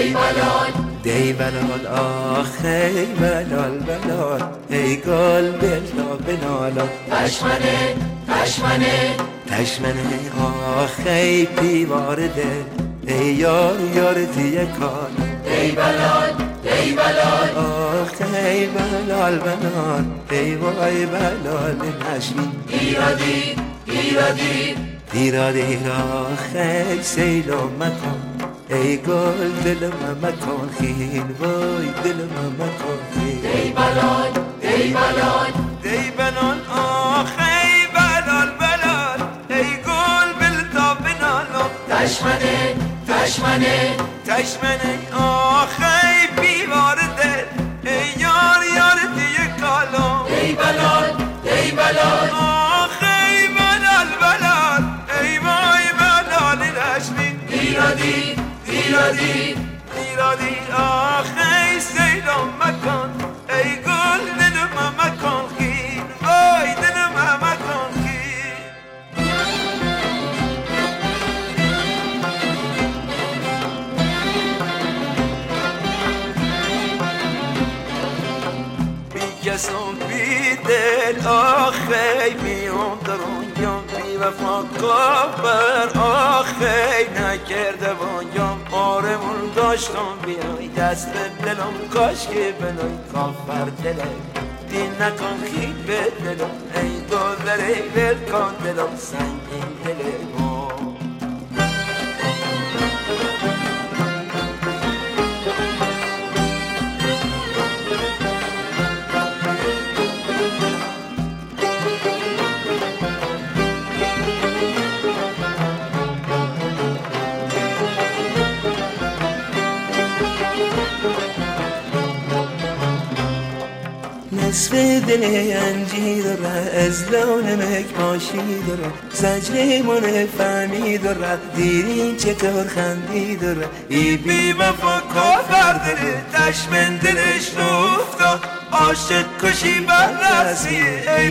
دی بلال آخ ای بلال بلال ای گل بلا بنالا تشمنه آخ ای پیوار دل ای یار یار دیه کال آخ ای بلال بلال ای وای بلال نشمی دیرادی آخ ای سیلو مکن ای گل دل مکن خیل وای دل مکن خیل دی بلال آخ ای بلال بلال ای گل بلتا بنالو تشمنه آخ ای بیوار دل ای یار یار دیگه کالو آخ ای بلال بلال ای وای بلال نشمی دیرادی آخ ای سیلم مکن ای گل دلم مکن خیل وای دلم مکن خیل بی کسم بی دل آخ ای بیام درونیم بی وفا کافر آخ ای نکرده وانیم آرمون داشتم بیای دست به دلم کاش که بنای کافر دلم دین نکن خیل به دلم ای دولر ای ول کن دلم سنگین دلم نصف دل انجی داره از لونمک ماشی داره زجر من فهمی داره دیرین چطور خندی داره ای بی وفا کافر داره دشمن دلش افتاد عاشق کشی بررسی